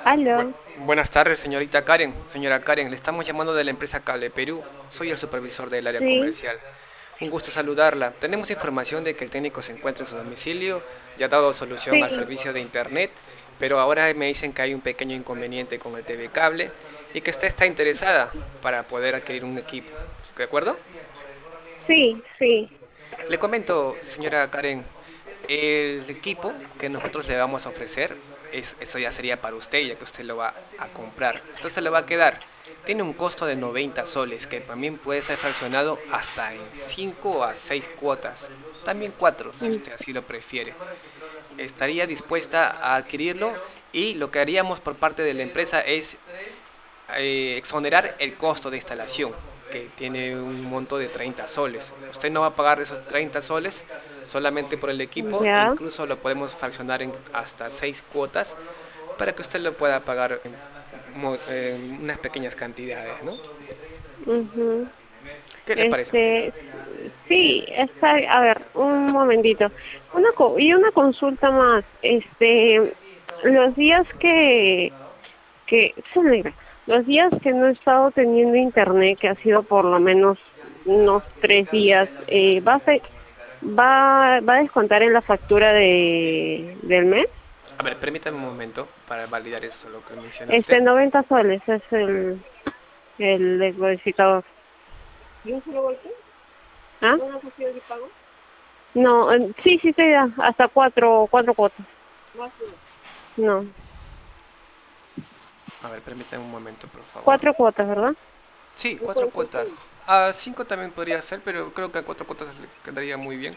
Bu- Aló, Buenas tardes, señorita Karen. Señora Karen, le estamos llamando de la empresa Cable Perú. Soy el supervisor del área sí, comercial. Un gusto saludarla. Tenemos información de que el técnico se encuentra en su domicilio, ya ha dado solución al sí, servicio de internet, pero ahora me dicen que hay un pequeño inconveniente con el TV Cable y que usted está interesada para poder adquirir un equipo. ¿De acuerdo? sí. Le comento, señora Karen, el equipo que nosotros le vamos a ofrecer, eso ya sería para usted, ya que usted lo va a comprar. Esto se lo va a quedar. Tiene un costo de 90 soles, que también puede ser fraccionado hasta en 5 a 6 cuotas. También 4, si Mm, usted así lo prefiere. Estaría dispuesta a adquirirlo y lo que haríamos por parte de la empresa es exonerar el costo de instalación, que tiene un monto de 30 soles. Usted no va a pagar esos 30 soles solamente por el equipo, e ya, incluso lo podemos fraccionar en hasta 6 cuotas para que usted lo pueda pagar en unas pequeñas cantidades, ¿no? ujú. ¿Qué le parece? Sí, a ver, un momentito. Y una consulta más, los días se me diga, los días que no he estado teniendo internet, que ha sido por lo menos unos 3 días, ¿va a descontar en la factura del mes? A ver, permítame un momento para validar eso, lo que menciona usted. 90 soles es el decodificador. ¿Y un solo golpe? ¿Ah? ¿No una posibilidad de pago? No, sí te da hasta cuatro cuotas. No, A ver, permítame un momento, por favor. 4 cuotas, ¿verdad? Sí, 4 cuotas. A 5 también podría ser, pero creo que a 4 cuotas le quedaría muy bien.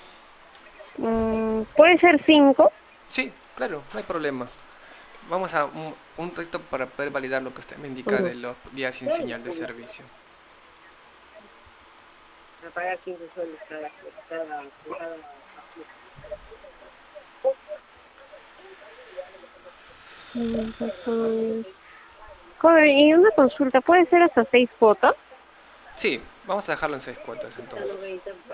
Puede ser 5. Sí, claro, no hay problema. Vamos a un texto para poder validar lo que usted me indica de los días sin señal de servicio. Me paga 15 soles cada. Joder, y una consulta, ¿puede ser hasta 6 cuotas? Sí, vamos a dejarlo en 6 cuotas entonces.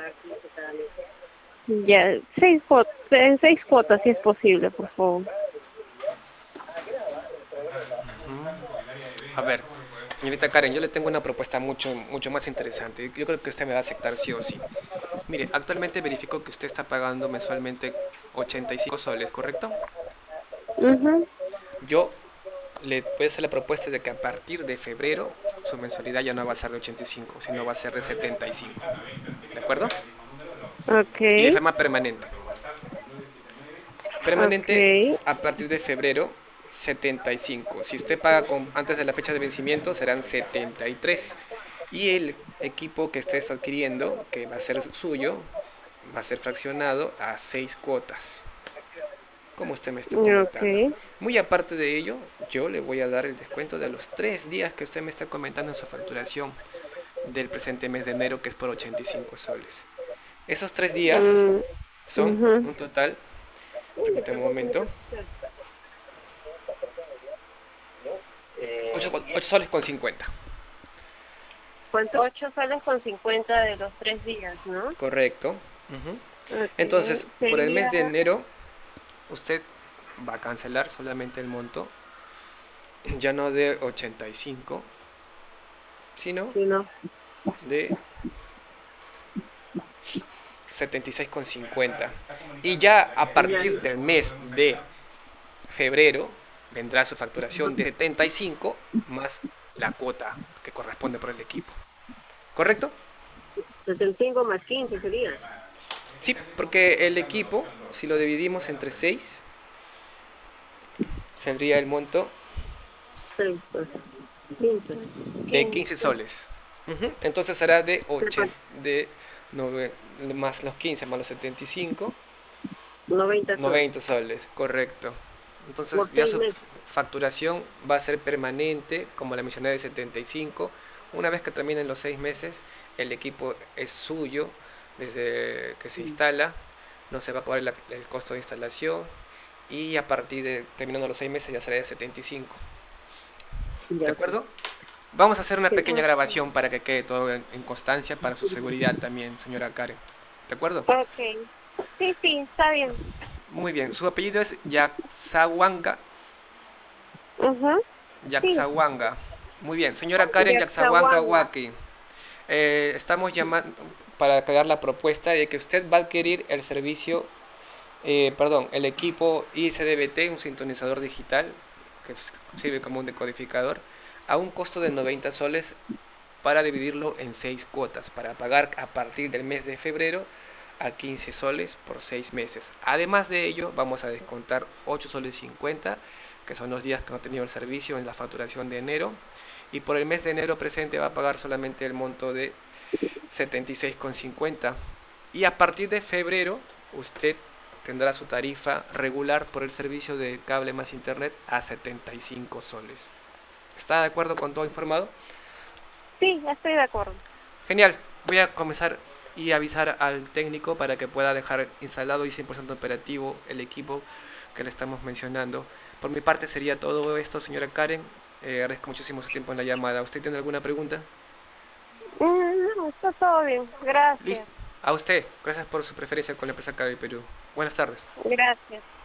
Ya, 6 cuotas, en 6 cuotas si es posible, por favor. A ver, señorita Karen, yo le tengo una propuesta mucho más interesante. Yo creo que usted me va a aceptar sí o sí. Mire, actualmente verifico que usted está pagando mensualmente 85 soles, ¿correcto? Mhm. Yo le voy a hacer la propuesta de que a partir de febrero su mensualidad ya no va a ser de 85, sino va a ser de 75. ¿De acuerdo? Y de Okay, forma permanente. Permanente okay. a partir de febrero 75. Si usted paga antes de la fecha de vencimiento serán 73. Y el equipo que estés adquiriendo, que va a ser suyo, va a ser fraccionado a 6 cuotas, como usted me está comentando. Okay. Muy aparte de ello, yo le voy a dar el descuento de los 3 días que usted me está comentando en su facturación del presente mes de enero, que es por 85 soles. Esos 3 días Mm, son ujú. un total, permítame un momento, 8 soles con 50. ¿Cuánto? 8 soles con 50 de los 3 días, ¿no? Correcto. Ujú. Okay. Entonces, por el mes Sería, de enero, usted va a cancelar solamente el monto, ya no de 85, sino si no, de 76,50. Y ya a ya, partir del mes de febrero vendrá su facturación de 75 más la cuota que corresponde por el equipo. ¿Correcto? 75 más 15 sería. Sí, porque el equipo, si lo dividimos entre 6, saldría el monto 6, pues, 15. de 15 soles. Ujú. Entonces será de 80, de más los 15 más los 75, 90 soles. 90 soles, correcto. Entonces Por ya 6 su meses. facturación va a ser permanente, como la mencioné, de 75. Una vez que terminen los 6 meses, el equipo es suyo desde que se instala, no se va a cobrar el costo de instalación y a partir de terminando los 6 meses ya será de 75. ¿De Ya, pues. acuerdo? Vamos a hacer una Sí. pequeña grabación para que quede todo en constancia para su seguridad también, señora Karen. ¿De acuerdo? Ok. Sí, está bien. Muy bien. Su apellido es Yaksawanga. Ajá. Sí, Yaxahuanga. Muy bien, señora Karen Yaxahuanga Yaxahuanga. Waki. Estamos llamando para crear la propuesta de que usted va a adquirir el servicio, perdón, el equipo ISDBT, un sintonizador digital que sirve como un decodificador, a un costo de 90 soles para dividirlo en 6 cuotas, para pagar a partir del mes de febrero a 15 soles por 6 meses. Además de ello, vamos a descontar 8 soles 50, que son los días que no ha tenido el servicio en la facturación de enero. Y por el mes de enero presente va a pagar solamente el monto de 76,50. Y a partir de febrero, usted tendrá su tarifa regular por el servicio de cable más internet a 75 soles. ¿Está de acuerdo con todo informado? Sí, estoy de acuerdo. Genial, voy a comenzar y avisar al técnico para que pueda dejar instalado y 100% operativo el equipo que le estamos mencionando. Por mi parte sería todo esto, señora Karen. Agradezco muchísimo su tiempo en la llamada. ¿Usted tiene alguna pregunta? No, está todo bien. Listo. Gracias. A usted, gracias por su preferencia con la empresa Cable Perú. Buenas tardes. Gracias.